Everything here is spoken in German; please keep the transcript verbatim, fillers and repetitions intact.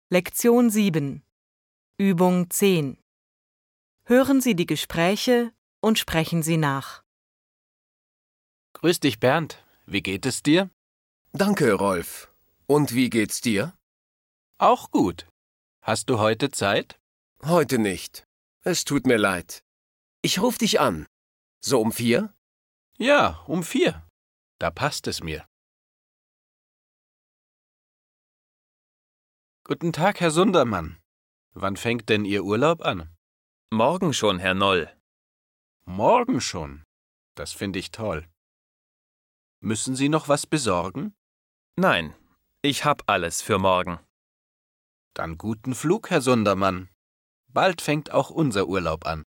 Lektion sieben. Übung zehn. Hören Sie die Gespräche und sprechen Sie nach. Grüß dich, Bernd. Wie geht es dir? Danke, Rolf. Und wie geht's dir? Auch gut. Hast du heute Zeit? Heute nicht. Es tut mir leid. Ich ruf dich an. So um vier? Ja, um vier. Da passt es mir. Guten Tag, Herr Sundermann. Wann fängt denn Ihr Urlaub an? Morgen schon, Herr Noll. Morgen schon. Das finde ich toll. Müssen Sie noch was besorgen? Nein, ich hab alles für morgen. Dann guten Flug, Herr Sundermann. Bald fängt auch unser Urlaub an.